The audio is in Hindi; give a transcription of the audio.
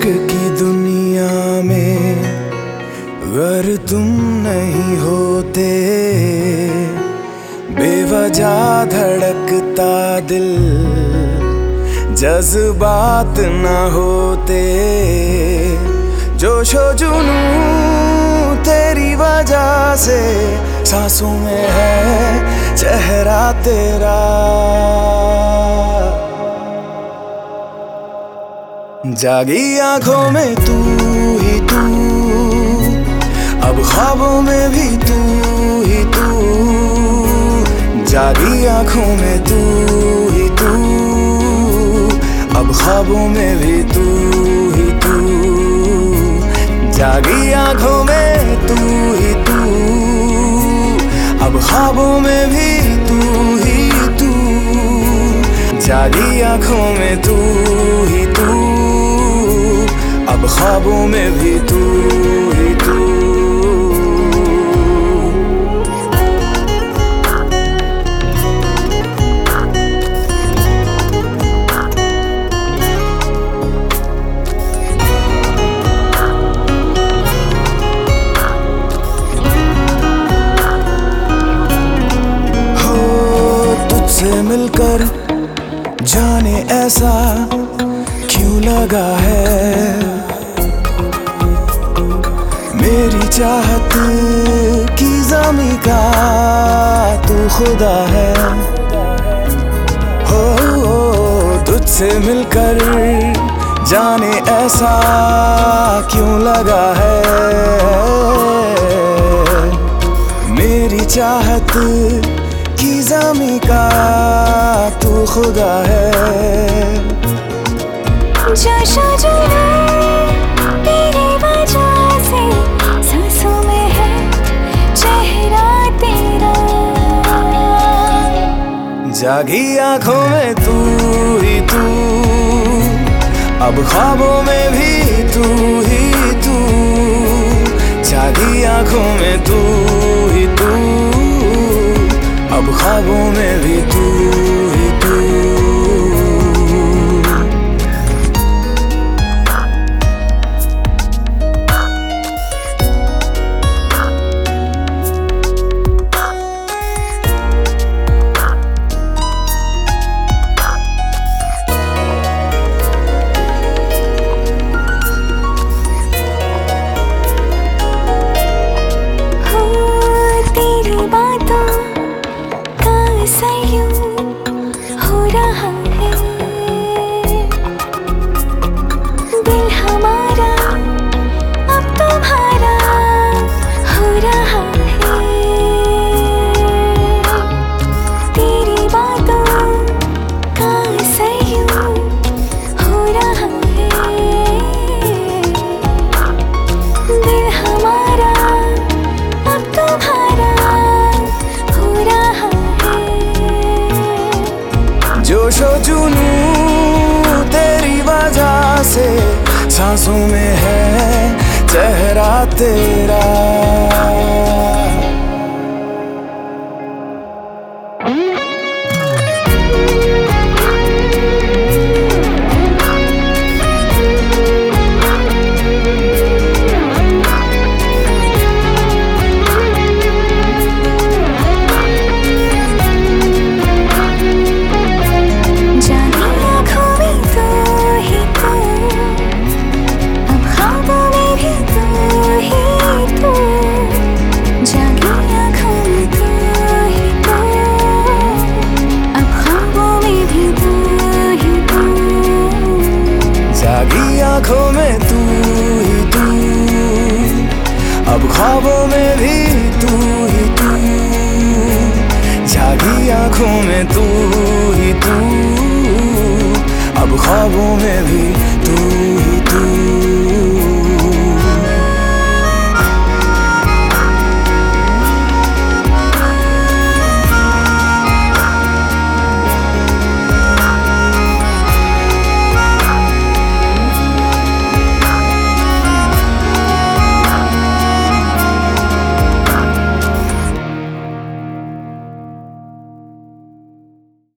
इश्क की दुनिया में अगर तुम नहीं होते, बेवजह धड़कता दिल जज्बात न होते। जोशो जुनू तेरी वजह से सांसों में है चेहरा तेरा। जागी आंखों में तू ही तू, अब ख्वाबों में भी तू ही तू। जागी आंखों में तू ही तू, अब ख्वाबों में भी तू ही तू। जागी आंखों में तू ही तू, अब ख्वाबों में भी तू ही तू। जागी आंखों में तू ही तू, अब ख्वाबों में भी तू ही तू। हो तुझसे मिलकर जाने ऐसा क्यों लगा है, मेरी चाहत की ज़मीं का तू खुदा है। हो तुझसे मिलकर जाने ऐसा क्यों लगा है, मेरी चाहत की ज़मीं का तू खुदा है। जोशो जुनू तेरी वजह से सांसों में है चेहरा तेरा। जागी आंखों में तू ही तू, अब ख्वाबों में भी तू ही तू। जागी आंखों में तू ही तू, अब ख्वाबों में भी तू ही तू। जोशो जुनू तेरी वजह से सांसों में है चेहरा तेरा। जागी आंखों में तू ही तू, अब ख्वाबों में भी तू ही तू। जागी आंखों में तू ही तू, अब ख्वाबों में भी तू।